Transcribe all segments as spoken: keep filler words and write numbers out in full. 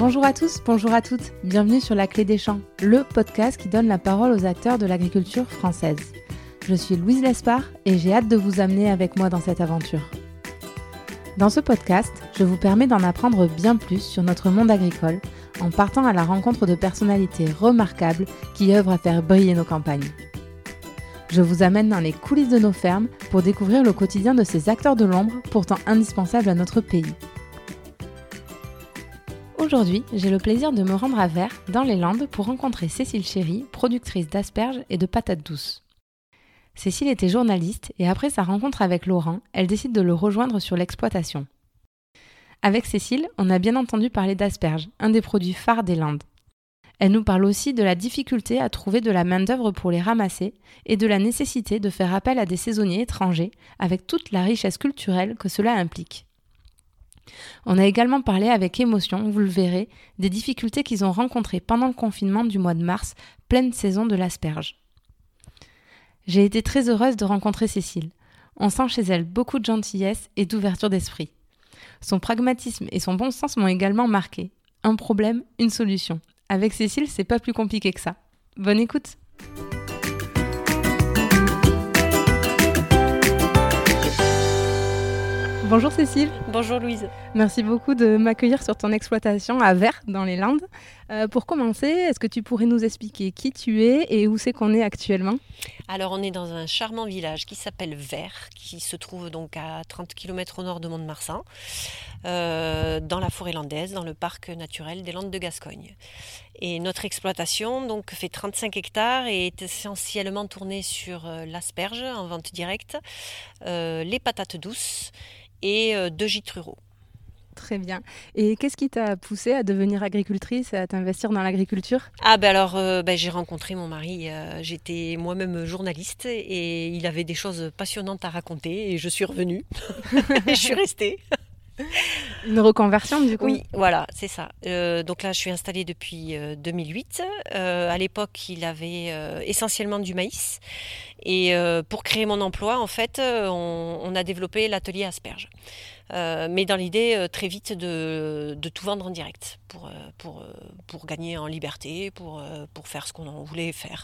Bonjour à tous, bonjour à toutes, bienvenue sur La Clé des Champs, le podcast qui donne la parole aux acteurs de l'agriculture française. Je suis Louise Lespard et j'ai hâte de vous amener avec moi dans cette aventure. Dans ce podcast, je vous permets d'en apprendre bien plus sur notre monde agricole en partant à la rencontre de personnalités remarquables qui œuvrent à faire briller nos campagnes. Je vous amène dans les coulisses de nos fermes pour découvrir le quotidien de ces acteurs de l'ombre pourtant indispensables à notre pays. Aujourd'hui, j'ai le plaisir de me rendre à Vert, dans les Landes, pour rencontrer Cécile Chéry, productrice d'asperges et de patates douces. Cécile était journaliste et après sa rencontre avec Laurent, elle décide de le rejoindre sur l'exploitation. Avec Cécile, on a bien entendu parler d'asperges, un des produits phares des Landes. Elle nous parle aussi de la difficulté à trouver de la main-d'œuvre pour les ramasser et de la nécessité de faire appel à des saisonniers étrangers avec toute la richesse culturelle que cela implique. On a également parlé avec émotion, vous le verrez, des difficultés qu'ils ont rencontrées pendant le confinement du mois de mars, pleine saison de l'asperge. J'ai été très heureuse de rencontrer Cécile. On sent chez elle beaucoup de gentillesse et d'ouverture d'esprit. Son pragmatisme et son bon sens m'ont également marqué. Un problème, une solution. Avec Cécile, c'est pas plus compliqué que ça. Bonne écoute! Bonjour Cécile. Bonjour Louise. Merci beaucoup de m'accueillir sur ton exploitation à Vert, dans les Landes. Euh, pour commencer, est-ce que tu pourrais nous expliquer qui tu es et où c'est qu'on est actuellement ? Alors on est dans un charmant village qui s'appelle Vert, qui se trouve donc à trente kilomètres au nord de Mont-de-Marsan, euh, dans la forêt landaise, dans le parc naturel des Landes de Gascogne. Et notre exploitation donc, fait trente-cinq hectares et est essentiellement tournée sur euh, l'asperge en vente directe, euh, les patates douces et euh, deux gîtes ruraux. Très bien. Et qu'est-ce qui t'a poussée à devenir agricultrice et à t'investir dans l'agriculture ? Ah ben alors, euh, ben j'ai rencontré mon mari, euh, j'étais moi-même journaliste et il avait des choses passionnantes à raconter et je suis revenue et je suis restée. Une reconversion du coup ? Oui, voilà, c'est ça. Euh, donc là, je suis installée depuis euh, deux mille huit. Euh, à l'époque, il avait euh, essentiellement du maïs. Et euh, pour créer mon emploi, en fait, on, on a développé l'atelier asperges. Euh, mais dans l'idée, euh, très vite, de, de tout vendre en direct pour, euh, pour, euh, pour gagner en liberté, pour, euh, pour faire ce qu'on en voulait faire.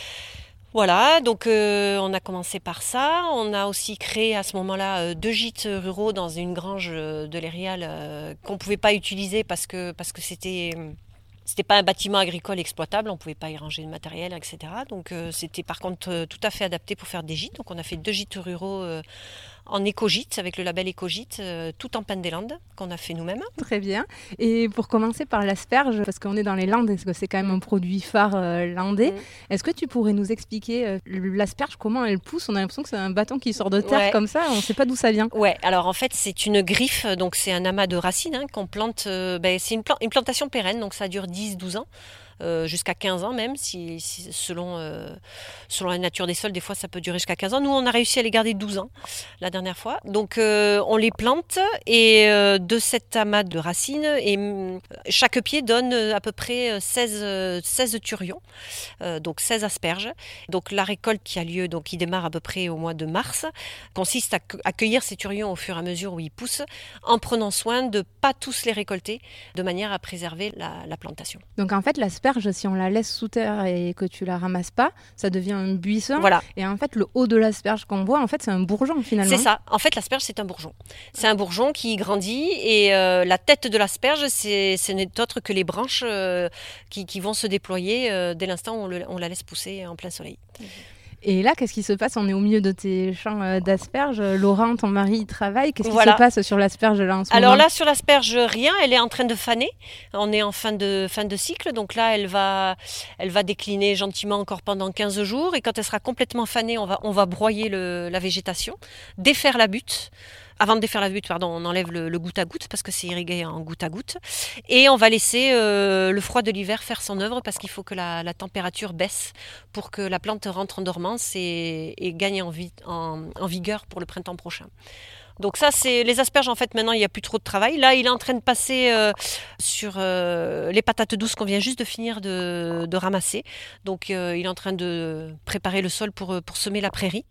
Voilà, donc euh, on a commencé par ça. On a aussi créé à ce moment-là euh, deux gîtes ruraux dans une grange euh, de l'Érial euh, qu'on ne pouvait pas utiliser parce que, parce que c'était, c'était pas un bâtiment agricole exploitable, on ne pouvait pas y ranger de matériel, et cetera. Donc euh, c'était par contre euh, tout à fait adapté pour faire des gîtes. Donc on a fait deux gîtes ruraux euh, en éco-gîte, avec le label éco-gîte, euh, tout en Pays des Landes, qu'on a fait nous-mêmes. Très bien. Et pour commencer par l'asperge, parce qu'on est dans les Landes, est-ce que c'est quand même un produit phare euh, landais, mmh. Est-ce que tu pourrais nous expliquer euh, l'asperge, comment elle pousse ? On a l'impression que c'est un bâton qui sort de terre ouais. Comme ça, on ne sait pas d'où ça vient. Ouais, alors en fait, c'est une griffe, donc c'est un amas de racines hein, qu'on plante, euh, ben, c'est une, plan- une plantation pérenne, donc ça dure dix à douze ans. Euh, jusqu'à quinze ans même, si, si, selon, euh, selon la nature des sols, des fois ça peut durer jusqu'à quinze ans. Nous, on a réussi à les garder douze ans la dernière fois. Donc, euh, on les plante et euh, de cet amas de racines, et euh, chaque pied donne à peu près seize, seize turions, euh, donc seize asperges. Donc, la récolte qui a lieu, donc qui démarre à peu près au mois de mars, consiste à, à cueillir ces turions au fur et à mesure où ils poussent, en prenant soin de ne pas tous les récolter, de manière à préserver la, la plantation. Donc, en fait, l'asperge, si on la laisse sous terre et que tu la ramasses pas, ça devient un buisson. Voilà. Et en fait, le haut de l'asperge qu'on voit, en fait, c'est un bourgeon finalement. C'est ça. En fait, l'asperge, c'est un bourgeon. C'est un bourgeon qui grandit et euh, la tête de l'asperge, c'est, ce n'est autre que les branches euh, qui, qui vont se déployer euh, dès l'instant où on, le, on la laisse pousser en plein soleil. Mmh. Et là, qu'est-ce qui se passe ? On est au milieu de tes champs d'asperges. Laurent, ton mari, il travaille. Qu'est-ce qui voilà. se passe sur l'asperge là en ce Alors moment ? là, sur l'asperge, rien. Elle est en train de faner. On est en fin de, fin de cycle. Donc là, elle va, elle va décliner gentiment encore pendant quinze jours. Et quand elle sera complètement fanée, on va, on va broyer le, la végétation, défaire la butte. Avant de défaire la butte, pardon, on enlève le, le goutte à goutte parce que c'est irrigué en goutte à goutte. Et on va laisser euh, le froid de l'hiver faire son œuvre parce qu'il faut que la, la température baisse pour que la plante rentre en dormance et, et gagne en, vi- en, en vigueur pour le printemps prochain. Donc ça, c'est les asperges, en fait, maintenant, il n'y a plus trop de travail. Là, il est en train de passer euh, sur euh, les patates douces qu'on vient juste de finir de, de ramasser. Donc, euh, il est en train de préparer le sol pour, pour semer la prairie.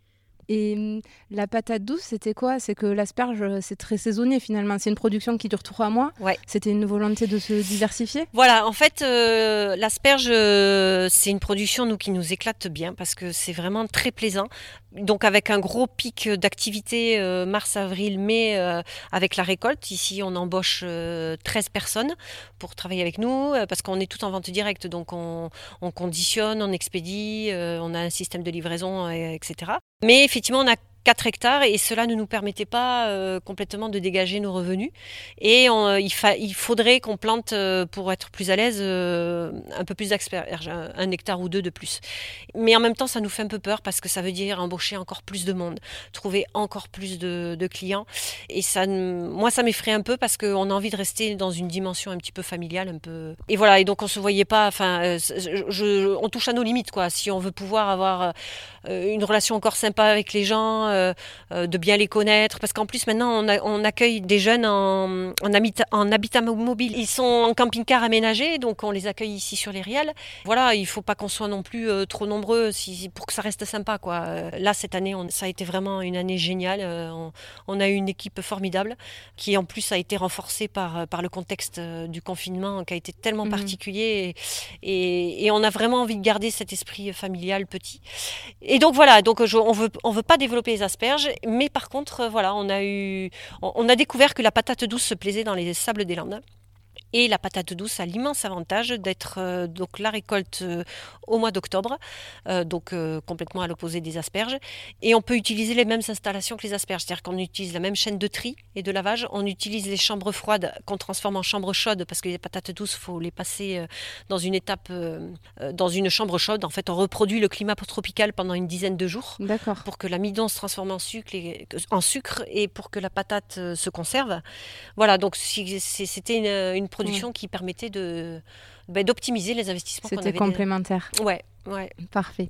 Et la patate douce, c'était quoi? C'est que l'asperge, c'est très saisonnier finalement. C'est une production qui dure trois mois. Ouais. C'était une volonté de se diversifier? Voilà, en fait, euh, l'asperge, euh, c'est une production nous, qui nous éclate bien parce que c'est vraiment très plaisant. Donc avec un gros pic d'activité euh, mars, avril, mai, euh, avec la récolte. Ici, on embauche euh, treize personnes pour travailler avec nous euh, parce qu'on est tout en vente directe. Donc on, on conditionne, on expédie, euh, on a un système de livraison, et cetera. Mais effectivement, on a quatre hectares et cela ne nous permettait pas euh, complètement de dégager nos revenus. Et on, il, fa- il faudrait qu'on plante, euh, pour être plus à l'aise, euh, un peu plus d'asperges, un, un hectare ou deux de plus. Mais en même temps, ça nous fait un peu peur parce que ça veut dire embaucher encore plus de monde, trouver encore plus de, de clients. Et ça, moi, ça m'effraie un peu parce qu'on a envie de rester dans une dimension un petit peu familiale. Un peu... Et voilà, et donc on ne se voyait pas... Enfin, je, je, on touche à nos limites, quoi. Si on veut pouvoir avoir euh, une relation encore sympa avec les gens, euh, euh, de bien les connaître, parce qu'en plus maintenant on, a, on accueille des jeunes en, en, habitat, en habitat mobile. Ils sont en camping-car aménagé, donc on les accueille ici sur les Riales. Voilà, il ne faut pas qu'on soit non plus euh, trop nombreux si, pour que ça reste sympa, quoi. Euh, là cette année, on, ça a été vraiment une année géniale. Euh, on, on a eu une équipe formidable qui en plus a été renforcée par, par le contexte euh, du confinement qui a été tellement mmh. particulier et, et, et on a vraiment envie de garder cet esprit familial petit. Et donc voilà, donc je, on veut, on veut pas développer les asperges, mais par contre, voilà, on a eu, on, on a découvert que la patate douce se plaisait dans les sables des Landes. Et la patate douce a l'immense avantage d'être euh, donc la récolte euh, au mois d'octobre, euh, donc euh, complètement à l'opposé des asperges. Et on peut utiliser les mêmes installations que les asperges, c'est-à-dire qu'on utilise la même chaîne de tri et de lavage. On utilise les chambres froides qu'on transforme en chambres chaudes parce que les patates douces, il faut les passer euh, dans une étape, euh, dans une chambre chaude. En fait, on reproduit le climat tropical pendant une dizaine de jours. D'accord. Pour que l'amidon se transforme en sucre, et, en sucre et pour que la patate euh, se conserve. Voilà, donc si, c'était une, une production Production qui permettait de, bah, d'optimiser les investissements qu'on avait. C'était complémentaire. Des... Ouais, ouais. Parfait.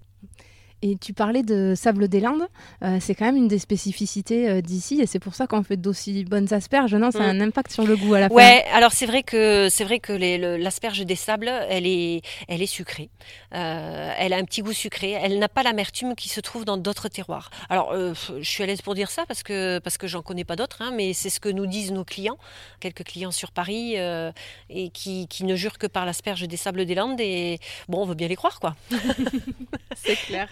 Et tu parlais de Sables des Landes, euh, c'est quand même une des spécificités euh, d'ici et c'est pour ça qu'on fait d'aussi bonnes asperges. Non, ça a mmh. un impact sur le goût à la fin. Ouais, alors c'est vrai que c'est vrai que les, le, l'asperge des sables, elle est, elle est sucrée. Euh, elle a un petit goût sucré. Elle n'a pas l'amertume qui se trouve dans d'autres terroirs. Alors, euh, je suis à l'aise pour dire ça parce que parce que j'en connais pas d'autres, hein, mais c'est ce que nous disent nos clients, quelques clients sur Paris euh, et qui, qui ne jurent que par l'asperge des Sables des Landes. Et bon, on veut bien les croire, quoi. C'est clair.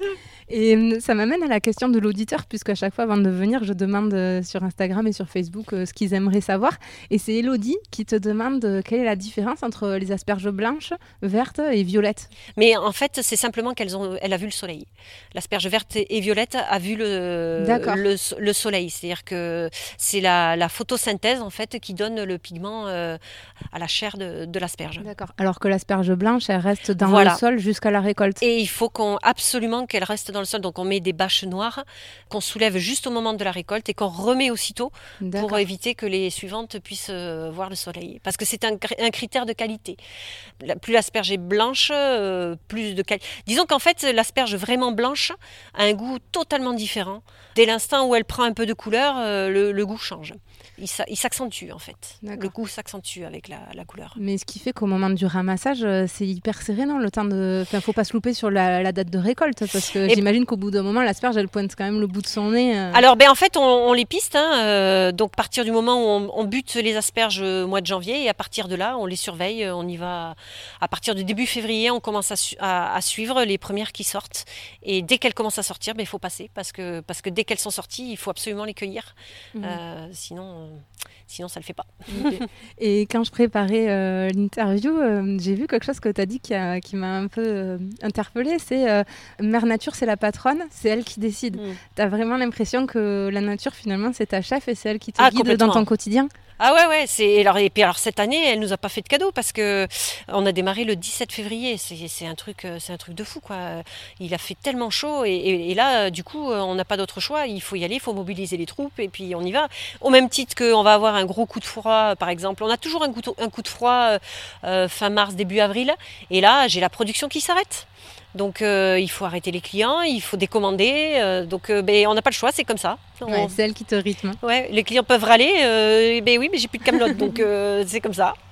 Et ça m'amène à la question de l'auditeur, puisqu'à chaque fois, avant de venir, je demande sur Instagram et sur Facebook ce qu'ils aimeraient savoir. Et c'est Elodie qui te demande quelle est la différence entre les asperges blanches, vertes et violettes. Mais en fait, c'est simplement qu'elle a vu le soleil. L'asperge verte et violette a vu le, le, le soleil. C'est-à-dire que c'est la, la photosynthèse, en fait, qui donne le pigment euh, à la chair de, de l'asperge. D'accord. Alors que l'asperge blanche, elle reste dans voilà. le sol jusqu'à la récolte. Et il faut qu'on, absolument qu'elle reste dans le sol. Donc on met des bâches noires qu'on soulève juste au moment de la récolte et qu'on remet aussitôt D'accord. pour éviter que les suivantes puissent euh, voir le soleil. Parce que c'est un, un critère de qualité. La, plus l'asperge est blanche, euh, plus de qualité. Disons qu'en fait, l'asperge vraiment blanche a un goût totalement différent. Dès l'instant où elle prend un peu de couleur, euh, le, le goût change. Il, il s'accentue en fait. D'accord. Le goût s'accentue avec la, la couleur. Mais ce qui fait qu'au moment du ramassage, c'est hyper serré, non ? Le temps de... Enfin, faut pas se louper sur la, la date de récolte parce que et j'imagine qu'au bout d'un moment, l'asperge, elle pointe quand même le bout de son nez. Euh... Alors, ben, en fait, on, on les piste. Hein, euh, donc, à partir du moment où on, on bute les asperges au mois de janvier et à partir de là, on les surveille. On y va. À partir du début février, on commence à, su- à, à suivre les premières qui sortent. Et dès qu'elles commencent à sortir, ben, il faut passer parce que, parce que dès qu'elles sont sorties, il faut absolument les cueillir. Mmh. Euh, sinon... Sinon, ça ne le fait pas. Okay. Et quand je préparais euh, l'interview, euh, j'ai vu quelque chose que tu as dit qui, a, qui m'a un peu euh, interpellée. C'est euh, Mère Nature, c'est la patronne, c'est elle qui décide. Mm. Tu as vraiment l'impression que la nature, finalement, c'est ta chef et c'est elle qui te ah, guide dans ton quotidien ? Ah ouais, ouais. C'est... Alors, et puis alors, cette année, elle nous a pas fait de cadeau parce que on a démarré le dix-sept février. C'est, c'est, un, truc, c'est un truc de fou, quoi. Il a fait tellement chaud et, et, et là, du coup, on n'a pas d'autre choix. Il faut y aller, il faut mobiliser les troupes et puis on y va. Au même titre qu'on va avoir un gros coup de froid, par exemple. On a toujours un coup de, un coup de froid euh, fin mars, début avril. Et là, j'ai la production qui s'arrête. Donc euh, il faut arrêter les clients, il faut décommander. Euh, donc euh, ben, on n'a pas le choix, c'est comme ça. Ouais, on... C'est elle qui te rythme. Ouais, les clients peuvent râler. Euh, ben oui, mais j'ai plus de camelote, donc euh, c'est comme ça.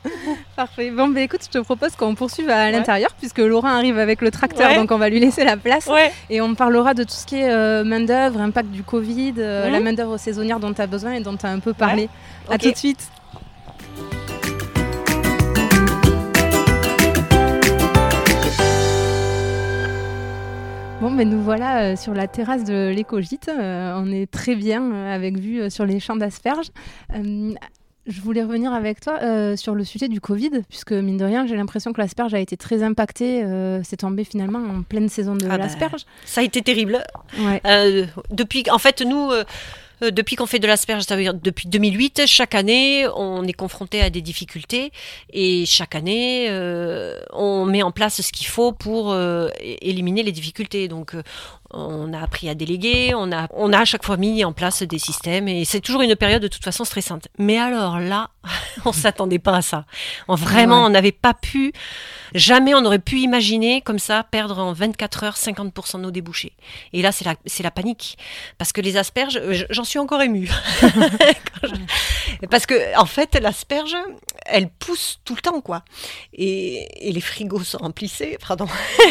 Parfait. Bon, bah écoute, je te propose qu'on poursuive à l'intérieur, ouais. puisque Laurent arrive avec le tracteur, ouais. donc on va lui laisser la place. Ouais. Et on parlera de tout ce qui est euh, main-d'œuvre, impact du Covid, euh, mmh. la main-d'œuvre saisonnière dont tu as besoin et dont tu as un peu parlé. Ouais. À okay. tout de suite. Bon, mais nous voilà euh, sur la terrasse de l'Écogîte. Euh, on est très bien euh, avec vue euh, sur les champs d'asperges. Euh, je voulais revenir avec toi euh, sur le sujet du Covid, puisque mine de rien, j'ai l'impression que l'asperge a été très impactée. Euh, c'est tombé finalement en pleine saison de ah l'asperge. Bah, ça a été terrible. Ouais. Euh, depuis, en fait, nous... Euh, Euh, depuis qu'on fait de l'asperge, ça veut dire depuis deux mille huit, chaque année, on est confronté à des difficultés et chaque année, euh, on met en place ce qu'il faut pour euh, éliminer les difficultés. Donc, euh, on a appris à déléguer, on a, on a à chaque fois mis en place des systèmes et c'est toujours une période de toute façon stressante. Mais alors là, on s'attendait pas à ça. On, vraiment, ouais. on n'avait pas pu, jamais on aurait pu imaginer comme ça perdre en vingt-quatre heures cinquante pour cent de nos débouchés. Et là, c'est la, c'est la panique. Parce que les asperges, j'en suis encore émue. je... Parce que, en fait, l'asperge, elle pousse tout le temps, quoi. Et, et les frigos se remplissaient, pardon.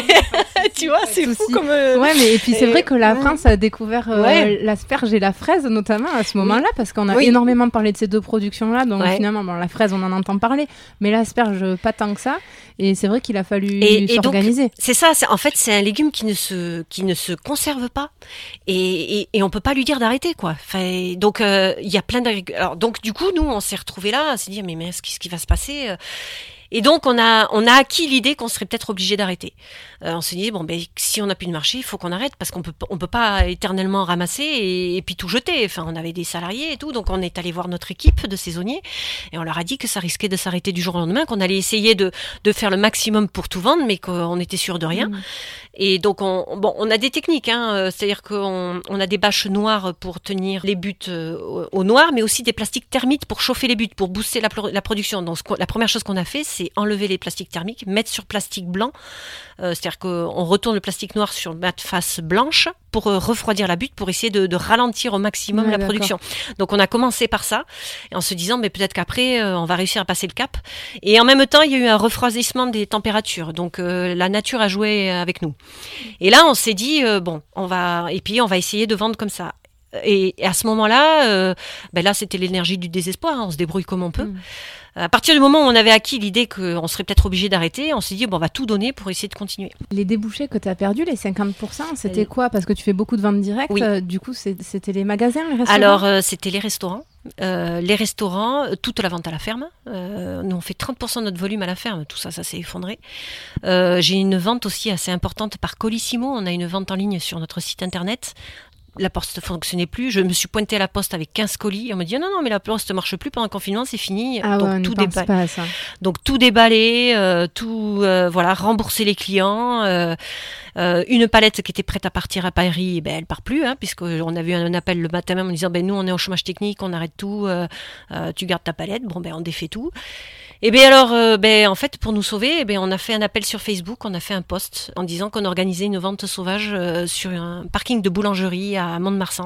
Tu vois, c'est fou comme... Euh... Ouais, mais et puis c'est et... vrai que la France a découvert euh, ouais. l'asperge et la fraise, notamment, à ce moment-là, oui. parce qu'on a oui. énormément parlé de ces deux productions-là, donc ouais. finalement, bon, la fraise, on en entend parler, mais l'asperge, pas tant que ça. Et c'est vrai qu'il a fallu et, s'organiser. Et donc, c'est ça, c'est, en fait, c'est un légume qui ne se, qui ne se conserve pas. Et, et, et on ne peut pas lui dire d'arrêter, quoi. Enfin, donc, il euh, y a plein d'agriculteurs. Donc, du coup, nous, on s'est retrouvés là, à se dire, mais, mais qu'est-ce qui va se passer ? Et donc, on a, on a acquis l'idée qu'on serait peut-être obligé d'arrêter. Euh, on s'est dit, bon, ben, si on n'a plus de marché, il faut qu'on arrête parce qu'on peut, on peut pas éternellement ramasser et, et puis tout jeter. Enfin, on avait des salariés et tout. Donc, on est allé voir notre équipe de saisonniers et on leur a dit que ça risquait de s'arrêter du jour au lendemain, qu'on allait essayer de, de faire le maximum pour tout vendre, mais qu'on était sûr de rien. Mmh. Et donc, on, bon, on a des techniques, hein. C'est-à-dire qu'on on a des bâches noires pour tenir les buttes au, au noir, mais aussi des plastiques thermiques pour chauffer les buttes, pour booster la, la production. Donc, la première chose qu'on a fait, c'est c'est enlever les plastiques thermiques, mettre sur plastique blanc, euh, c'est-à-dire qu'on retourne le plastique noir sur une face blanche pour euh, refroidir la butte, pour essayer de, de ralentir au maximum ouais, la d'accord. production. Donc on a commencé par ça, et en se disant mais peut-être qu'après euh, on va réussir à passer le cap. Et en même temps il y a eu un refroidissement des températures, donc euh, la nature a joué avec nous. Et là on s'est dit euh, bon on va et puis on va essayer de vendre comme ça. Et, et à ce moment-là, euh, ben là c'était l'énergie du désespoir, hein, on se débrouille comme on peut. Mmh. À partir du moment où on avait acquis l'idée qu'on serait peut-être obligé d'arrêter, on s'est dit bon, on va tout donner pour essayer de continuer. Les débouchés que tu as perdus, les cinquante pour cent, c'était quoi ? Parce que tu fais beaucoup de ventes directes, oui. euh, du coup c'est, c'était les magasins, les restaurants ? Alors euh, c'était les restaurants. Euh, les restaurants, toute la vente à la ferme. Euh, nous on fait trente pour cent de notre volume à la ferme, tout ça, ça s'est effondré. Euh, j'ai une vente aussi assez importante par Colissimo, on a une vente en ligne sur notre site internet. La poste ne fonctionnait plus. Je me suis pointée à la poste avec quinze colis. On me dit non, non, mais la poste ne marche plus pendant le confinement, c'est fini. Ah donc, ouais, tout ne pense pas à ça. Donc tout déballé, euh, tout euh, voilà, rembourser les clients. Euh, euh, une palette qui était prête à partir à Paris, ben, elle ne part plus, hein, puisqu'on a vu un appel le matin même en disant ben, nous, on est au chômage technique, on arrête tout, euh, euh, tu gardes ta palette. Bon, ben, on défait tout. Et bien alors, euh, ben, en fait, pour nous sauver, ben, on a fait un appel sur Facebook, on a fait un post en disant qu'on organisait une vente sauvage euh, sur un parking de boulangerie à Mont-de-Marsan,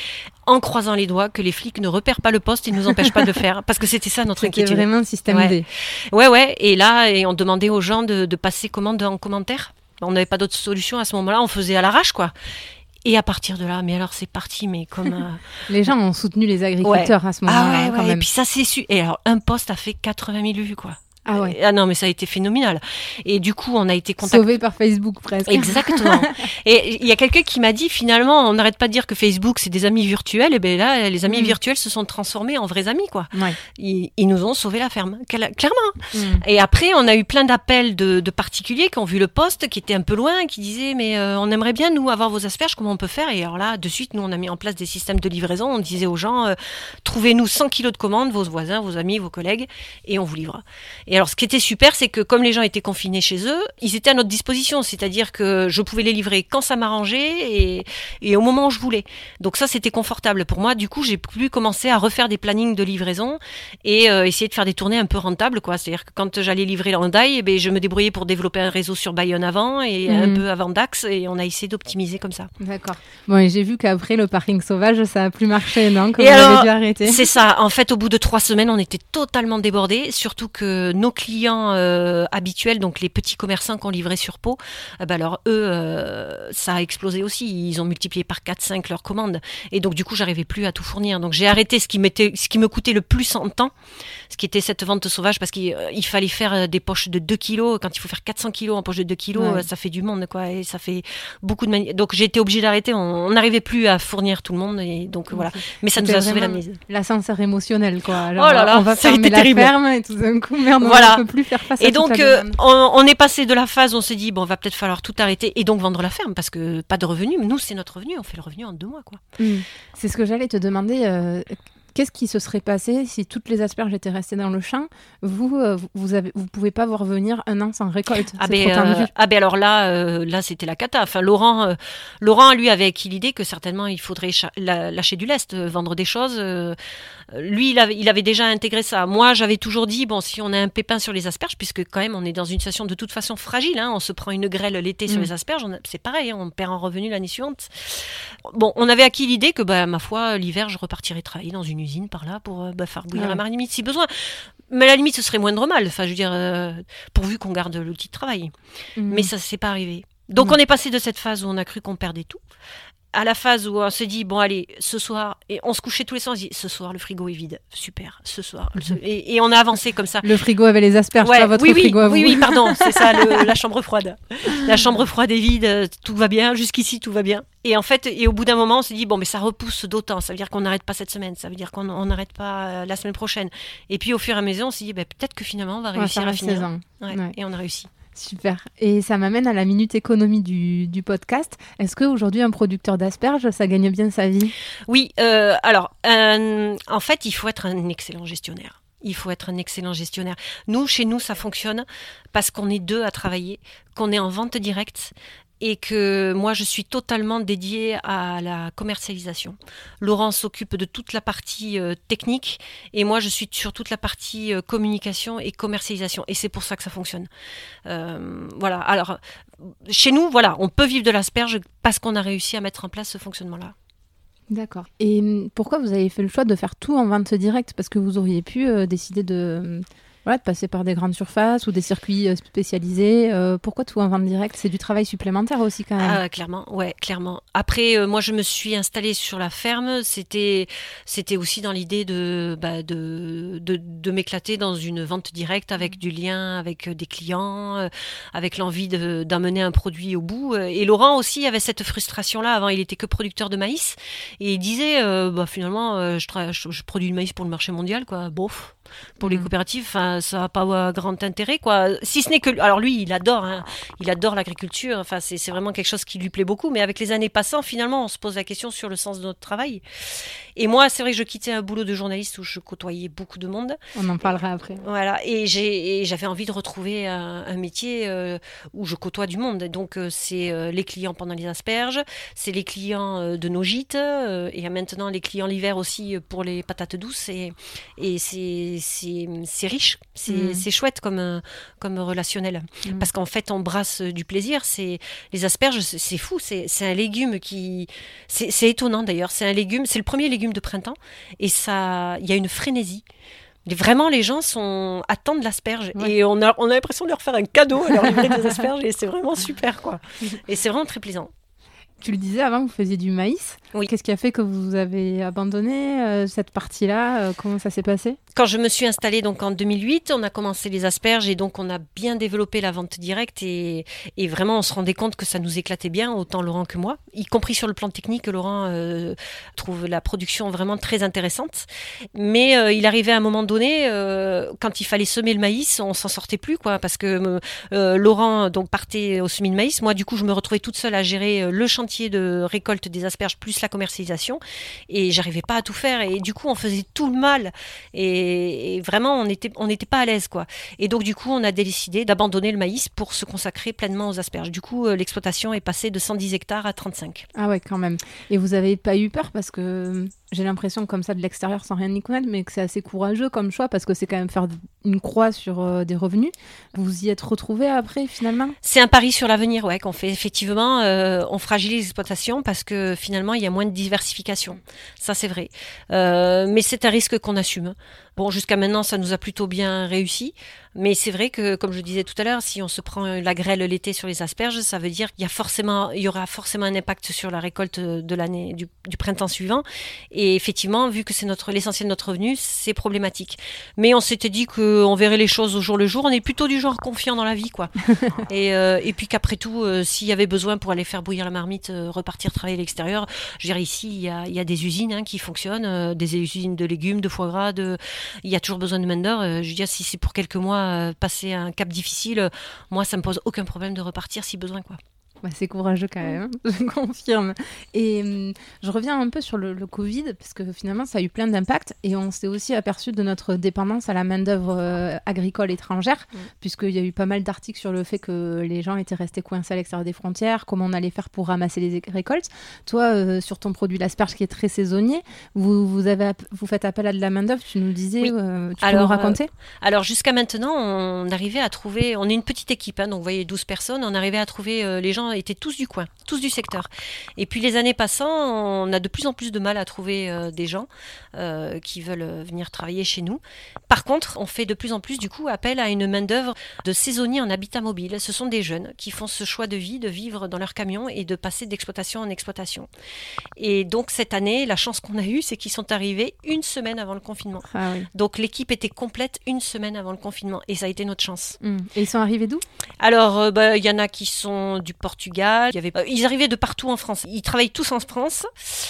en croisant les doigts que les flics ne repèrent pas le poste et ne nous empêchent pas de le faire, parce que c'était ça notre c'était inquiétude. C'était vraiment un système ouais. D. Ouais, ouais, et là, et on demandait aux gens de, de passer commande en commentaire. On n'avait pas d'autre solution à ce moment-là, on faisait à l'arrache, quoi. Et à partir de là, mais alors c'est parti, mais comme... Euh... les gens ont soutenu les agriculteurs ouais. à ce moment-là. Ah ouais, quand ouais. même. Et puis ça, c'est su. Et alors, un poste a fait quatre-vingt mille vues, quoi. Ah ouais. Ah non, mais ça a été phénoménal. Et du coup, on a été contactés. Sauvé par Facebook, presque. Exactement. Et il y a quelqu'un qui m'a dit, finalement, on n'arrête pas de dire que Facebook, c'est des amis virtuels. Et bien là, les amis mmh. virtuels se sont transformés en vrais amis, quoi. Ouais. Ils, ils nous ont sauvé la ferme, clairement. Mmh. Et après, on a eu plein d'appels de, de particuliers qui ont vu le poste, qui étaient un peu loin, qui disaient, mais euh, on aimerait bien, nous, avoir vos asperges, comment on peut faire ? Et alors là, de suite, nous, on a mis en place des systèmes de livraison. On disait aux gens, euh, trouvez-nous cent kilos de commandes, vos voisins, vos amis, vos collègues, et on vous livre. Et alors, ce qui était super, c'est que comme les gens étaient confinés chez eux, ils étaient à notre disposition, c'est-à-dire que je pouvais les livrer quand ça m'arrangeait et, et au moment où je voulais. Donc ça, c'était confortable pour moi. Du coup, j'ai pu commencer à refaire des plannings de livraison et euh, essayer de faire des tournées un peu rentables, quoi. C'est-à-dire que quand j'allais livrer la Hyundai, eh bien, je me débrouillais pour développer un réseau sur Bayonne avant et mmh. un peu avant Dax, et on a essayé d'optimiser comme ça. D'accord. Bon, et j'ai vu qu'après le parking sauvage, ça a plus marché, non ? Comme et on alors, avait dû arrêter. C'est ça. En fait, au bout de trois semaines, on était totalement débordés, surtout que nous, nos clients euh, habituels, donc les petits commerçants qu'on livrait sur Pau, euh, ben alors eux, euh, ça a explosé aussi. Ils ont multiplié par quatre cinq leurs commandes. Et donc, du coup, j'arrivais plus à tout fournir. Donc, j'ai arrêté ce qui, m'était, ce qui me coûtait le plus en temps, ce qui était cette vente sauvage, parce qu'il euh, il fallait faire des poches de deux kilos. Quand il faut faire quatre cents kilos en poche de deux kilos, ouais. euh, ça fait du monde, quoi. Et ça fait beaucoup de mani- Donc, j'ai été obligée d'arrêter. On n'arrivait plus à fournir tout le monde. Et donc, okay. voilà. Mais ça C'était nous a sauvé la mise. L'ascenseur émotionnel, quoi. Genre, oh là là, on va ça a fermer été la terrible. ferme et tout d'un coup, merde, voilà. on ne peut plus faire face et à donc, toute la euh, demande. on, on est passé de la phase où on s'est dit, bon, va peut-être falloir tout arrêter et donc vendre la ferme parce que pas de revenus. Nous, c'est notre revenu. On fait le revenu en deux mois, quoi. Mmh. C'est ce que j'allais te demander. Euh, qu'est-ce qui se serait passé si toutes les asperges étaient restées dans le champ? Vous, euh, vous avez, vous pouvez pas voir venir un an sans récolte. Ah c'est ben, trop tendu. euh, ah ben alors là, euh, là c'était la cata. Enfin, Laurent, euh, Laurent lui avait acquis l'idée que certainement il faudrait cha- la, lâcher du lest, euh, vendre des choses. Euh, lui, il avait, il avait déjà intégré ça. Moi, j'avais toujours dit, bon, si on a un pépin sur les asperges, puisque quand même on est dans une situation de toute façon fragile, hein, on se prend une grêle l'été mmh. sur les asperges, on a, c'est pareil, hein, on perd en revenu l'année suivante. Bon, on avait acquis l'idée que, bah, ma foi, l'hiver, je repartirai travailler dans une usine par là pour euh, bah, faire bouillir ouais. la marmite limite si besoin. Mais à la limite, ce serait moindre mal. Enfin, je veux dire, euh, pourvu qu'on garde l'outil de travail. Mmh. Mais ça, c'est pas arrivé. Donc, mmh. on est passé de cette phase où on a cru qu'on perdait tout à la phase où on s'est dit, bon, allez, ce soir, et on se couchait tous les soirs, on se dit, ce soir, le frigo est vide. Super, ce soir. Mmh. Et, et on a avancé comme ça. Le frigo avait les asperges, ouais, pas votre oui, oui, frigo à vous. Oui, oui, pardon, c'est ça, le, la chambre froide. La chambre froide est vide, tout va bien, jusqu'ici, tout va bien. Et en fait, et au bout d'un moment, on s'est dit, bon, mais ça repousse d'autant. Ça veut dire qu'on n'arrête pas cette semaine, ça veut dire qu'on n'arrête pas euh, la semaine prochaine. Et puis, au fur et à mesure, on s'est dit, bah, peut-être que finalement, on va réussir on va à finir. saison. Ouais, ouais. Et on a réussi. Super. Et ça m'amène à la minute économie du, du podcast. Est-ce qu'aujourd'hui, un producteur d'asperges, ça gagne bien sa vie? Oui. Euh, alors, euh, en fait, il faut être un excellent gestionnaire. Il faut être un excellent gestionnaire. Nous, chez nous, ça fonctionne parce qu'on est deux à travailler, qu'on est en vente directe et que moi, je suis totalement dédiée à la commercialisation. Laurent s'occupe de toute la partie euh, technique et moi, je suis sur toute la partie euh, communication et commercialisation. Et c'est pour ça que ça fonctionne. Euh, voilà. Alors, chez nous, voilà, on peut vivre de l'asperge parce qu'on a réussi à mettre en place ce fonctionnement-là. D'accord. Et pourquoi vous avez fait le choix de faire tout en vente directe? Parce que vous auriez pu euh, décider de... Voilà, de passer par des grandes surfaces ou des circuits spécialisés. Euh, pourquoi tout en vente directe? C'est du travail supplémentaire aussi quand même. Ah, clairement, ouais, clairement. Après, euh, moi, je me suis installée sur la ferme. C'était, c'était aussi dans l'idée de, bah, de, de, de m'éclater dans une vente directe avec du lien, avec des clients, euh, avec l'envie de, d'amener un produit au bout. Et Laurent aussi avait cette frustration-là. Avant, il était que producteur de maïs et il disait, euh, bah, finalement, euh, je, tra- je, je produis du maïs pour le marché mondial, quoi. Bof. Pour les coopératives, enfin, ça n'a pas grand intérêt, quoi. Si ce n'est que, alors lui, il adore, hein, il adore l'agriculture. Enfin, c'est, c'est vraiment quelque chose qui lui plaît beaucoup. Mais avec les années passant, finalement, on se pose la question sur le sens de notre travail. Et moi, c'est vrai que je quittais un boulot de journaliste où je côtoyais beaucoup de monde. On en parlera après. Voilà, et, j'ai, et j'avais envie de retrouver un, un métier euh, où je côtoie du monde. Donc, euh, c'est euh, les clients pendant les asperges, c'est les clients euh, de nos gîtes, euh, et maintenant les clients l'hiver aussi pour les patates douces. Et, et c'est C'est, c'est riche, c'est, mmh. c'est chouette comme, comme relationnel. Mmh. Parce qu'en fait, on brasse du plaisir. C'est, les asperges, c'est, c'est fou. C'est, c'est un légume qui... C'est, c'est étonnant d'ailleurs. C'est un légume, c'est le premier légume de printemps. Et ça, il y a une frénésie. Vraiment, les gens sont, attendent l'asperge. Ouais. Et on a, on a l'impression de leur faire un cadeau à leur livrer des asperges. Et c'est vraiment super, quoi. Et c'est vraiment très plaisant. Tu le disais avant, vous faisiez du maïs. Oui. Qu'est-ce qui a fait que vous avez abandonné euh, cette partie-là euh, Comment ça s'est passé? Quand je me suis installée donc en deux mille huit, on a commencé les asperges et donc on a bien développé la vente directe et, et vraiment on se rendait compte que ça nous éclatait bien, autant Laurent que moi, y compris sur le plan technique. Laurent euh, trouve la production vraiment très intéressante, mais euh, il arrivait à un moment donné, euh, quand il fallait semer le maïs, on s'en sortait plus, quoi, parce que euh, Laurent donc partait au semis de maïs, moi du coup je me retrouvais toute seule à gérer le chantier de récolte des asperges plus la commercialisation et j'arrivais pas à tout faire et du coup on faisait tout le mal et, et vraiment on était on n'était pas à l'aise, quoi. Et donc du coup on a décidé d'abandonner le maïs pour se consacrer pleinement aux asperges. Du coup euh, l'exploitation est passée de cent dix hectares à trente-cinq. Ah ouais, quand même. Et vous avez pas eu peur? Parce que j'ai l'impression comme ça de l'extérieur sans rien y connaître, mais que c'est assez courageux comme choix parce que c'est quand même faire une croix sur euh, des revenus. Vous vous y êtes retrouvés après finalement? C'est un pari sur l'avenir, ouais, qu'on fait effectivement. Euh, on fragilise l'exploitation parce que finalement il y a moins de diversification. Ça c'est vrai. Euh, mais c'est un risque qu'on assume. Bon, jusqu'à maintenant, ça nous a plutôt bien réussi. Mais c'est vrai que, comme je disais tout à l'heure, si on se prend la grêle l'été sur les asperges, ça veut dire qu'il y a forcément, il y aura forcément un impact sur la récolte de l'année, du, du printemps suivant. Et effectivement, vu que c'est notre, l'essentiel de notre revenu, c'est problématique. Mais on s'était dit qu'on verrait les choses au jour le jour. On est plutôt du genre confiant dans la vie, quoi. et, euh, et puis qu'après tout, euh, s'il y avait besoin pour aller faire bouillir la marmite, euh, repartir travailler à l'extérieur, je dirais ici, il y a, il y a des usines hein, qui fonctionnent, euh, des usines de légumes, de foie gras, de... il y a toujours besoin de main-d'œuvre. Euh, je veux dire, si c'est pour quelques mois, passer un cap difficile, moi ça me pose aucun problème de repartir si besoin quoi. Bah, c'est courageux quand même, hein, je confirme. Et hum, je reviens un peu sur le, le Covid, parce que finalement, ça a eu plein d'impacts. Et on s'est aussi aperçu de notre dépendance à la main-d'œuvre euh, agricole étrangère, mmh. puisqu'il y a eu pas mal d'articles sur le fait que les gens étaient restés coincés à l'extérieur des frontières, comment on allait faire pour ramasser les récoltes. Toi, euh, sur ton produit, l'asperge, qui est très saisonnier, vous, vous, avez, vous faites appel à de la main-d'œuvre, tu nous disais, oui. euh, tu alors, peux nous raconter euh, Alors, jusqu'à maintenant, on arrivait à trouver, on est une petite équipe, hein, donc vous voyez douze personnes, on arrivait à trouver, euh, les gens étaient tous du coin, tous du secteur. Et puis les années passant, on a de plus en plus de mal à trouver euh, des gens euh, qui veulent venir travailler chez nous. Par contre, on fait de plus en plus du coup appel à une main-d'œuvre de saisonniers en habitat mobile. Ce sont des jeunes qui font ce choix de vie, de vivre dans leur camion et de passer d'exploitation en exploitation. Et donc cette année, la chance qu'on a eue, c'est qu'ils sont arrivés une semaine avant le confinement. Ah oui. Donc l'équipe était complète une semaine avant le confinement et ça a été notre chance. Mmh. Et ils sont arrivés d'où ? Alors, il euh, bah, y en a qui sont du Portugal. Il y avait, euh, ils arrivaient de partout en France. Ils travaillent tous en France.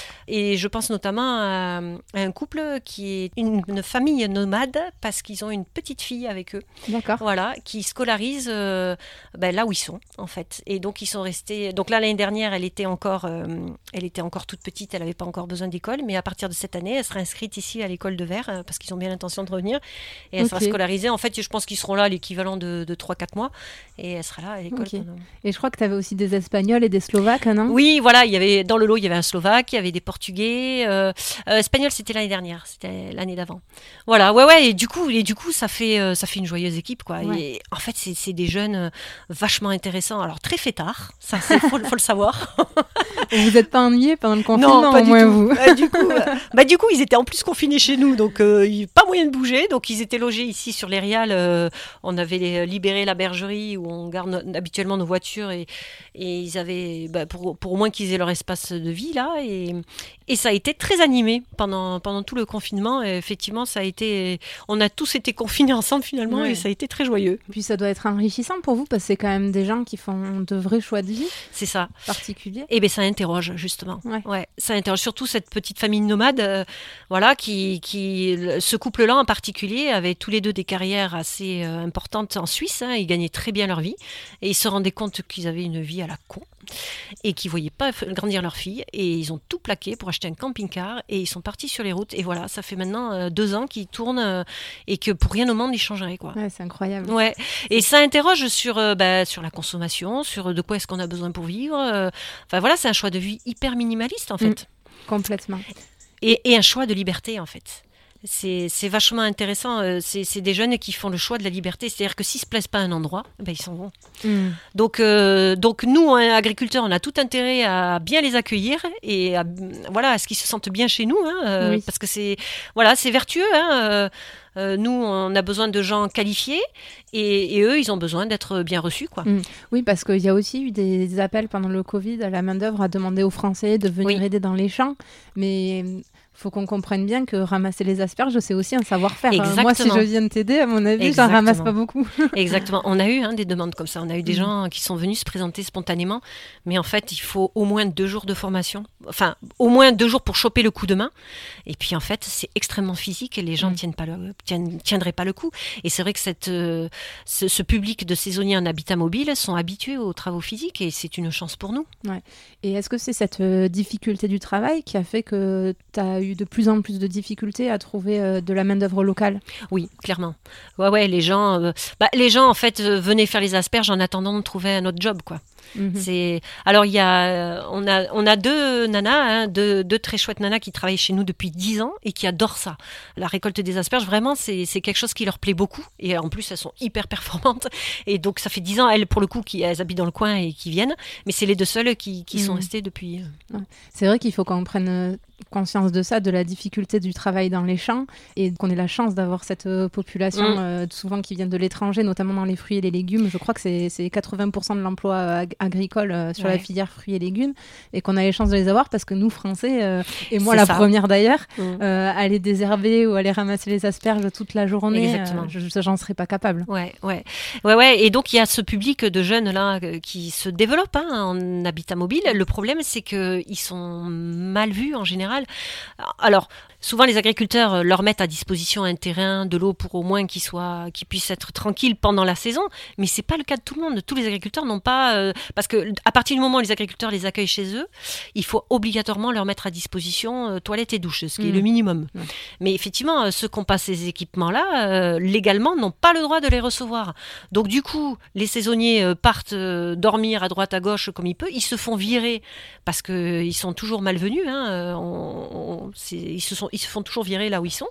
Et je pense notamment à, à un couple qui est une, une famille nomade parce qu'ils ont une petite fille avec eux. D'accord. Voilà, qui scolarise euh, ben, là où ils sont en fait. Et donc ils sont restés. Donc là l'année dernière, elle était encore, euh, elle était encore toute petite, elle n'avait pas encore besoin d'école. Mais à partir de cette année, elle sera inscrite ici à l'école de Vers euh, parce qu'ils ont bien l'intention de revenir. Et elle okay. sera scolarisée. En fait, je pense qu'ils seront là l'équivalent de, de trois quatre mois. Et elle sera là à l'école. Okay. Pendant... Et je crois que tu avais aussi des Espagnols et des Slovaques, non ? Oui, voilà. Il y avait dans le lot, il y avait un Slovaque, il y avait des Portugais, euh, euh, espagnol, c'était l'année dernière, c'était l'année d'avant. Voilà, ouais, ouais. Et du coup, et du coup, ça fait, euh, ça fait une joyeuse équipe, quoi. Ouais. Et en fait, c'est, c'est des jeunes euh, vachement intéressants. Alors très fêtards, ça, c'est faut, faut le savoir. Vous n'êtes pas ennuyés pendant le confinement, non, pas au du moins tout. vous. Bah, du coup, euh, bah du coup, ils étaient en plus confinés chez nous, donc euh, pas moyen de bouger. Donc ils étaient logés ici sur les Riales. Euh, on avait les, libéré la bergerie où on garde no- habituellement nos voitures et, et ils avaient, bah, pour, pour au moins qu'ils aient leur espace de vie là. Et, et ça a été très animé pendant, pendant tout le confinement. Et effectivement, ça a été, on a tous été confinés ensemble finalement ouais. et ça a été très joyeux. Puis ça doit être enrichissant pour vous parce que c'est quand même des gens qui font de vrais choix de vie. C'est ça. Particuliers. Et bien ça interroge justement. Ouais. Ouais, ça interroge surtout cette petite famille nomade, euh, voilà, qui, qui, ce couple-là en particulier avait tous les deux des carrières assez euh, importantes en Suisse. Hein, ils gagnaient très bien leur vie et ils se rendaient compte qu'ils avaient une vie à la con. Et qui ne voyaient pas grandir leur fille et ils ont tout plaqué pour acheter un camping-car et ils sont partis sur les routes et voilà, ça fait maintenant euh, deux ans qu'ils tournent euh, et que pour rien au monde ils changeraient quoi. Ouais, c'est incroyable. Ouais. Et ça interroge sur euh, bah, sur la consommation, sur de quoi est-ce qu'on a besoin pour vivre. Euh, enfin voilà, c'est un choix de vie hyper minimaliste en fait. Mmh, complètement. Et, et un choix de liberté en fait. C'est, c'est vachement intéressant. C'est, c'est des jeunes qui font le choix de la liberté. C'est-à-dire que s'ils ne se plaisent pas à un endroit, ben ils s'en vont. Mm. Donc, euh, donc nous, hein, agriculteurs, on a tout intérêt à bien les accueillir et à, voilà, à ce qu'ils se sentent bien chez nous. Hein, euh, oui. Parce que c'est, voilà, c'est vertueux. Hein, euh, euh, nous, on a besoin de gens qualifiés et, et eux, ils ont besoin d'être bien reçus. Quoi. Mm. Oui, parce qu'il y a aussi eu des appels pendant le Covid à la main-d'œuvre à demander aux Français de venir oui. aider dans les champs. Mais... faut qu'on comprenne bien que ramasser les asperges, c'est aussi un savoir-faire. Exactement. Moi, si je viens de t'aider, à mon avis, j'en ramasse pas beaucoup. Exactement. On a eu hein, des demandes comme ça. On a eu des mmh. gens qui sont venus se présenter spontanément. Mais en fait, il faut au moins deux jours de formation. Enfin, au moins deux jours pour choper le coup de main. Et puis, en fait, c'est extrêmement physique et les gens ne mmh. tiennent pas le, tiennent, tiendraient pas le coup. Et c'est vrai que cette, euh, ce, ce public de saisonniers en habitat mobile sont habitués aux travaux physiques et c'est une chance pour nous. Ouais. Et est-ce que c'est cette euh, difficulté du travail qui a fait que tu as eu de plus en plus de difficultés à trouver euh, de la main-d'œuvre locale? Oui, clairement. Ouais, ouais, les gens, euh, bah, les gens en fait euh, venaient faire les asperges en attendant de trouver un autre job, quoi. Mmh. C'est... Alors, il y a, on a, on a deux nanas, hein, deux, deux très chouettes nanas qui travaillent chez nous depuis dix ans et qui adorent ça. La récolte des asperges, vraiment, c'est, c'est quelque chose qui leur plaît beaucoup. Et en plus, elles sont hyper performantes. Et donc, ça fait dix ans, elles, pour le coup, qui, elles habitent dans le coin et qui viennent. Mais c'est les deux seules qui, qui mmh. sont restées depuis. Ouais. C'est vrai qu'il faut qu'on prenne conscience de ça, de la difficulté du travail dans les champs, et qu'on ait la chance d'avoir cette euh, population mmh. euh, souvent qui vient de l'étranger, notamment dans les fruits et les légumes. Je crois que c'est, c'est quatre-vingts pour cent de l'emploi ag- agricole euh, sur ouais. la filière fruits et légumes, et qu'on a les chances de les avoir parce que nous, Français, euh, et moi c'est la ça. première d'ailleurs, mmh. euh, aller désherber ou aller ramasser les asperges toute la journée, euh, je, je, j'en serais pas capable. Ouais, ouais, ouais, ouais. Et donc il y a ce public de jeunes là qui se développe hein, en habitat mobile. Le problème, c'est que ils sont mal vus en général. Alors, souvent les agriculteurs leur mettent à disposition un terrain, de l'eau pour au moins qu'ils soient, qu'ils puissent être tranquilles pendant la saison, mais c'est pas le cas de tout le monde. Tous les agriculteurs n'ont pas, euh, parce que à partir du moment où les agriculteurs les accueillent chez eux, il faut obligatoirement leur mettre à disposition euh, toilettes et douches, ce qui mmh. est le minimum. Mmh. Mais effectivement, ceux qui n'ont pas ces équipements-là, euh, légalement, n'ont pas le droit de les recevoir. Donc du coup, les saisonniers euh, partent euh, dormir à droite à gauche comme ils peuvent, ils se font virer parce que euh, ils sont toujours malvenus. Hein, euh, on, on, c'est, ils se sont ils se font toujours virer là où ils sont.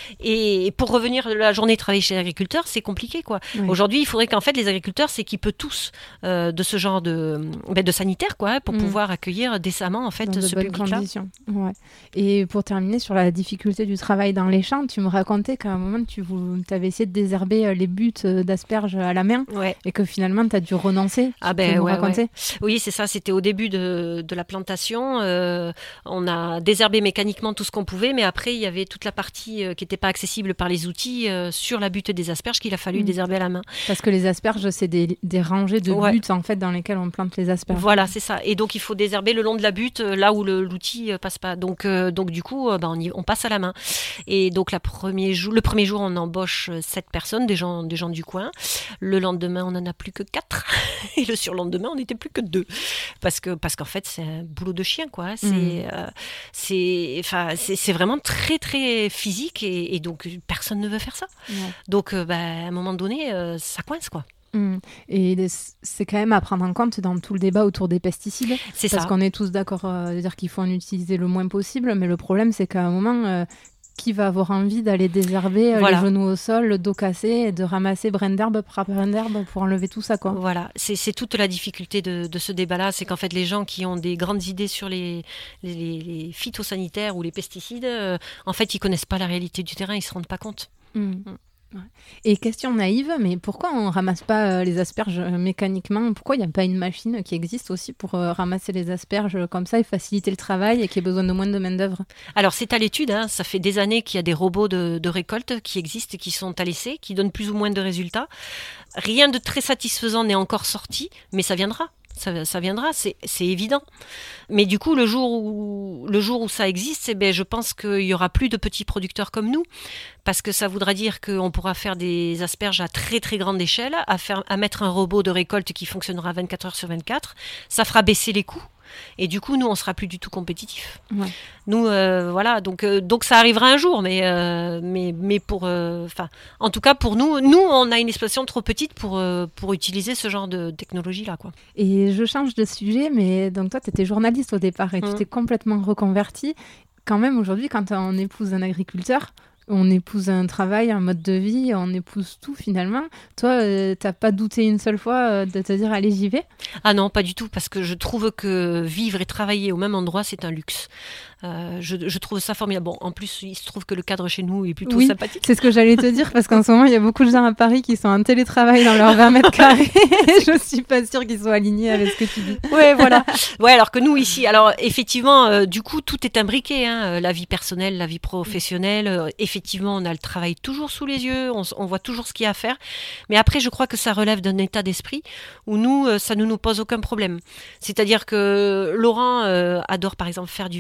Et pour revenir la journée travailler chez l'agriculteur, c'est compliqué, quoi. Oui. Aujourd'hui, il faudrait qu'en fait les agriculteurs s'équipent tous euh, de ce genre de, ben, de sanitaire, quoi, pour mmh. pouvoir accueillir décemment en fait dans ce public-là. Ouais. Et pour terminer sur la difficulté du travail dans les champs, tu me racontais qu'à un moment tu avais essayé de désherber les buttes d'asperges à la main, ouais. et que finalement tu as dû renoncer. Ah ben tu ouais, me raconter ouais. Oui, c'est ça. C'était au début de, de la plantation. Euh, on a désherbé mécaniquement tout ce qu'on pouvait, mais après il y avait toute la partie euh, qui n'était pas accessible par les outils euh, sur la butte des asperges qu'il a fallu mmh. désherber à la main. Parce que les asperges, c'est des, des rangées de ouais. buttes en fait dans lesquelles on plante les asperges. Voilà, c'est ça. Et donc il faut désherber le long de la butte, là où le, l'outil euh, passe pas. Donc euh, donc du coup, euh, ben, on, y, on passe à la main. Et donc la premier jour, le premier jour, on embauche sept personnes, des gens, des gens du coin. Le lendemain, on en a plus que quatre. Et le surlendemain, on n'était plus que deux. Parce que parce qu'en fait, c'est un boulot de chien, quoi. C'est mmh. euh, c'est enfin c'est, c'est vraiment très très physique et, et donc personne ne veut faire ça. Ouais. Donc euh, bah, à un moment donné, euh, ça coince, quoi. Mmh. Et c'est quand même à prendre en compte dans tout le débat autour des pesticides. C'est parce ça. qu'on est tous d'accord euh, de dire qu'il faut en utiliser le moins possible, mais le problème c'est qu'à un moment, euh, qui va avoir envie d'aller désherber euh, voilà. les genoux au sol, le dos cassé, et de ramasser brin d'herbe après brin d'herbe pour enlever tout ça, quoi. Voilà, c'est, c'est toute la difficulté de, de ce débat-là, c'est qu'en fait les gens qui ont des grandes idées sur les, les, les phytosanitaires ou les pesticides, euh, en fait ils connaissent pas la réalité du terrain, ils se rendent pas compte. Mmh. Mmh. Ouais. Et question naïve, mais pourquoi on ramasse pas euh, les asperges euh, mécaniquement ? Pourquoi il n'y a pas une machine qui existe aussi pour euh, ramasser les asperges euh, comme ça et faciliter le travail et qui ait besoin de moins de main d'œuvre ? Alors c'est à l'étude, hein, ça fait des années qu'il y a des robots de, de récolte qui existent et qui sont à l'essai, qui donnent plus ou moins de résultats. Rien de très satisfaisant n'est encore sorti, mais ça viendra. Ça, ça viendra, c'est, c'est évident. Mais du coup, le jour où, le jour où ça existe, eh bien, je pense qu'il y aura plus de petits producteurs comme nous, parce que ça voudra dire qu'on pourra faire des asperges à très très grande échelle, à, faire, à mettre un robot de récolte qui fonctionnera vingt-quatre heures sur vingt-quatre. Ça fera baisser les coûts. Et du coup, nous, on sera plus du tout compétitifs. Ouais. Nous, euh, voilà, donc, euh, donc ça arrivera un jour, mais, euh, mais, mais pour, enfin, euh, en tout cas pour nous, nous, on a une exploitation trop petite pour, euh, pour utiliser ce genre de technologie-là, quoi. Et je change de sujet, mais donc toi, tu étais journaliste au départ et mmh. tu t'es complètement reconvertie. Quand même, aujourd'hui, quand on épouse un agriculteur, on épouse un travail, un mode de vie, on épouse tout finalement. Toi, euh, t'as pas douté une seule fois euh, de te dire allez, j'y vais ? Ah non, pas du tout, parce que je trouve que vivre et travailler au même endroit, c'est un luxe. Euh, je, je trouve ça formidable. Bon, en plus, il se trouve que le cadre chez nous est plutôt oui, sympathique. C'est ce que j'allais te dire, parce qu'en ce moment, il y a beaucoup de gens à Paris qui sont en télétravail dans leurs vingt mètres carrés. Je suis pas sûre qu'ils soient alignés avec ce que tu dis. Ouais, voilà. Ouais, alors que nous, ici, alors effectivement, euh, du coup, tout est imbriqué, hein, la vie personnelle, la vie professionnelle. Euh, effectivement, on a le travail toujours sous les yeux, on, on voit toujours ce qu'il y a à faire. Mais après, je crois que ça relève d'un état d'esprit où nous, euh, ça ne nous pose aucun problème. C'est-à-dire que Laurent euh, adore, par exemple, faire du vélo.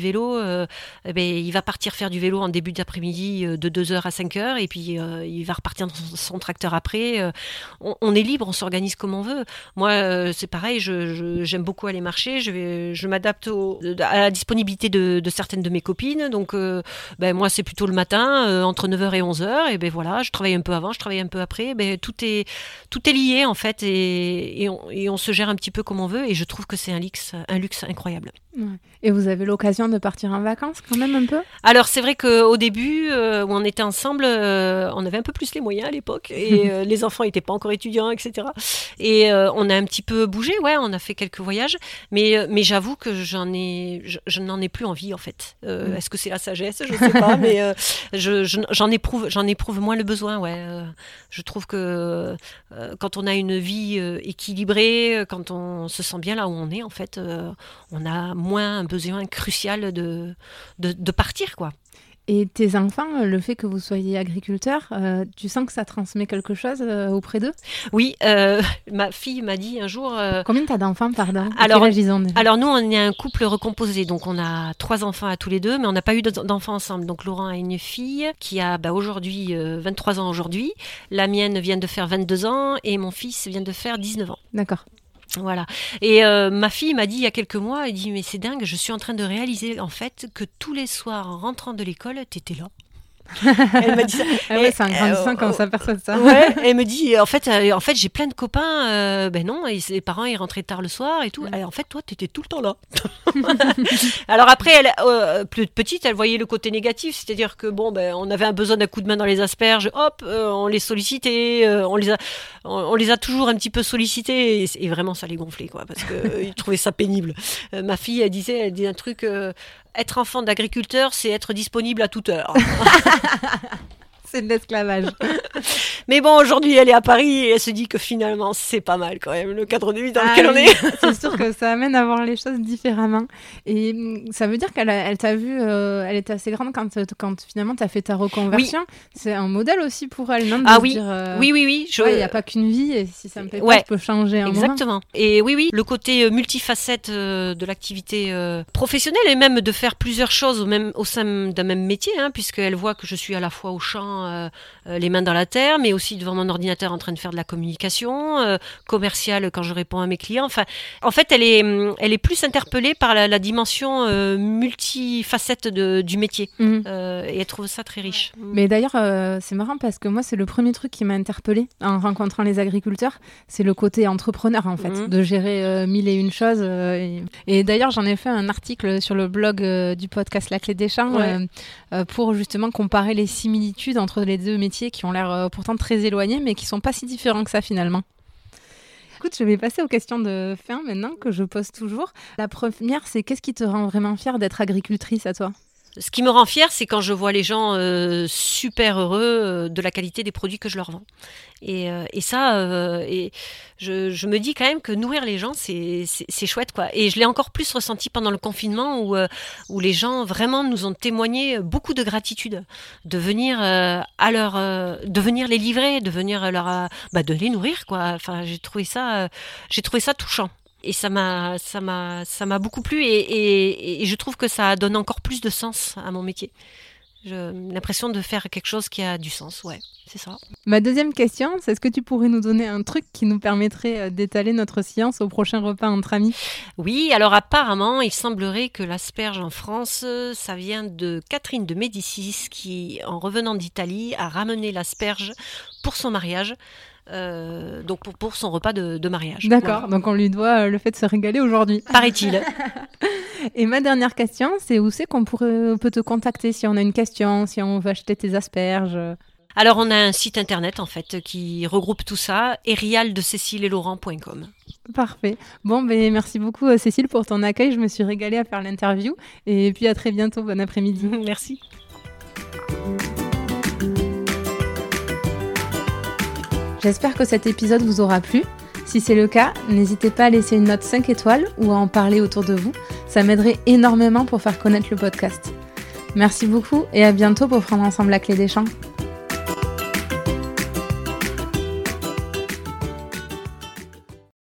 euh, eh ben, il va partir faire du vélo en début d'après-midi euh, de deux heures à cinq heures et puis euh, il va repartir dans son, son tracteur après. Euh, on, on est libre, on s'organise comme on veut. Moi, euh, c'est pareil, je, je, j'aime beaucoup aller marcher, je, vais, je m'adapte au, à la disponibilité de, de certaines de mes copines. Donc, euh, ben, moi, c'est plutôt le matin, euh, entre neuf heures et onze heures. Et ben voilà, je travaille un peu avant, je travaille un peu après. Ben, tout, est, tout est lié, en fait, et, et, on, et on se gère un petit peu comme on veut. Et je trouve que c'est un luxe, un luxe incroyable. Ouais. Et vous avez l'occasion de partir en vacances quand même un peu ? Alors c'est vrai qu'au début, euh, où on était ensemble, euh, on avait un peu plus les moyens à l'époque et euh, les enfants n'étaient pas encore étudiants, et cetera. Et euh, on a un petit peu bougé, ouais, on a fait quelques voyages, mais, mais j'avoue que j'en ai, je, je n'en ai plus envie en fait. Euh, mmh. Est-ce que c'est la sagesse ? Je ne sais pas, mais euh, je, je, j'en, éprouve, j'en éprouve moins le besoin, ouais. Euh, je trouve que euh, quand on a une vie euh, équilibrée, quand on se sent bien là où on est, en fait, euh, on a moins un besoin crucial de, de, de partir, quoi. Et tes enfants, le fait que vous soyez agriculteur, euh, tu sens que ça transmet quelque chose euh, auprès d'eux ? Oui, euh, ma fille m'a dit un jour... Euh, Combien t'as d'enfants, pardon ? Alors, alors nous, on est un couple recomposé, donc on a trois enfants à tous les deux, mais on n'a pas eu d'enfants ensemble. Donc Laurent a une fille qui a bah, aujourd'hui euh, vingt-trois ans aujourd'hui, la mienne vient de faire vingt-deux ans et mon fils vient de faire dix-neuf ans. D'accord. Voilà. Et euh, ma fille m'a dit il y a quelques mois, elle dit mais c'est dingue, je suis en train de réaliser en fait que tous les soirs en rentrant de l'école, t'étais là. Elle m'a dit ça. Ah ouais, c'est un grandissant euh, quand on s'aperçoit de ça. Ouais, elle me dit en fait, euh, en fait j'ai plein de copains, euh, ben non, et les parents ils rentraient tard le soir et tout. Mm. Et en fait toi t'étais tout le temps là. Alors après, elle, euh, plus petite, elle voyait le côté négatif, c'est-à-dire que bon ben on avait un besoin d'un coup de main dans les asperges, hop, euh, on les sollicitait, euh, on les a, on, on les a toujours un petit peu sollicités et, et vraiment ça les gonflait quoi, parce que euh, ils trouvaient ça pénible. Euh, ma fille elle disait, elle disait un truc. Euh, Être enfant d'agriculteur, c'est être disponible à toute heure. C'est de l'esclavage. Mais bon, aujourd'hui, elle est à Paris et elle se dit que finalement, c'est pas mal quand même, le cadre de vie dans ah lequel oui, on est. C'est sûr que ça amène à voir les choses différemment. Et ça veut dire qu'elle a, elle t'a vu, euh, elle était assez grande quand, quand finalement tu as fait ta reconversion. Oui. C'est un modèle aussi pour elle, non ? De ah oui. dire, euh, oui, oui, oui. Il n'y je... a pas qu'une vie et si ça me plaît ouais. pas, je peux changer un Exactement. moment. Et oui, oui, le côté multifacette euh, de l'activité euh, professionnelle et même de faire plusieurs choses au, même, au sein d'un même métier, hein, puisqu'elle voit que je suis à la fois au champ, euh, euh, les mains dans la terre, mais aussi devant mon ordinateur en train de faire de la communication, euh, commerciale quand je réponds à mes clients. Enfin, en fait, elle est, elle est plus interpellée par la, la dimension euh, multifacette de, du métier. Mmh. Euh, et elle trouve ça très riche. Mais d'ailleurs, euh, c'est marrant parce que moi, c'est le premier truc qui m'a interpellée en rencontrant les agriculteurs. C'est le côté entrepreneur, en fait, mmh. de gérer euh, mille et une choses. Euh, et, et d'ailleurs, j'en ai fait un article sur le blog euh, du podcast La Clé des Champs ouais. euh, euh, pour justement comparer les similitudes entre les deux métiers qui ont l'air euh, pourtant très éloignés, mais qui sont pas si différents que ça finalement. Écoute, je vais passer aux questions de fin maintenant que je pose toujours. La première, c'est qu'est-ce qui te rend vraiment fière d'être agricultrice à toi ? Ce qui me rend fière, c'est quand je vois les gens euh, super heureux euh, de la qualité des produits que je leur vends. Et, euh, et ça, euh, et je, je me dis quand même que nourrir les gens, c'est, c'est, c'est chouette, quoi. Et je l'ai encore plus ressenti pendant le confinement où, euh, où les gens vraiment nous ont témoigné beaucoup de gratitude de venir euh, à leur, euh, de venir les livrer, de venir leur, euh, bah, de les nourrir, quoi. Enfin, j'ai trouvé ça, euh, j'ai trouvé ça touchant. Et ça m'a, ça m'a, ça m'a beaucoup plu et, et, et je trouve que ça donne encore plus de sens à mon métier. J'ai l'impression de faire quelque chose qui a du sens, ouais, c'est ça. Ma deuxième question, c'est est-ce que tu pourrais nous donner un truc qui nous permettrait d'étaler notre science au prochain repas entre amis ? Oui, alors apparemment, il semblerait que l'asperge en France, ça vient de Catherine de Médicis qui, en revenant d'Italie, a ramené l'asperge pour son mariage. Euh, donc pour, pour son repas de, de mariage. D'accord, voilà. Donc on lui doit le fait de se régaler aujourd'hui. Paraît-il. Et ma dernière question, c'est où c'est qu'on pourrait, peut te contacter si on a une question, si on veut acheter tes asperges ? Alors on a un site internet en fait qui regroupe tout ça, erial de cécile et laurent point com. Parfait. Bon, ben merci beaucoup Cécile pour ton accueil, je me suis régalée à faire l'interview et puis à très bientôt, bon après-midi. Merci. J'espère que cet épisode vous aura plu. Si c'est le cas, n'hésitez pas à laisser une note cinq étoiles ou à en parler autour de vous. Ça m'aiderait énormément pour faire connaître le podcast. Merci beaucoup et à bientôt pour prendre ensemble la clé des champs.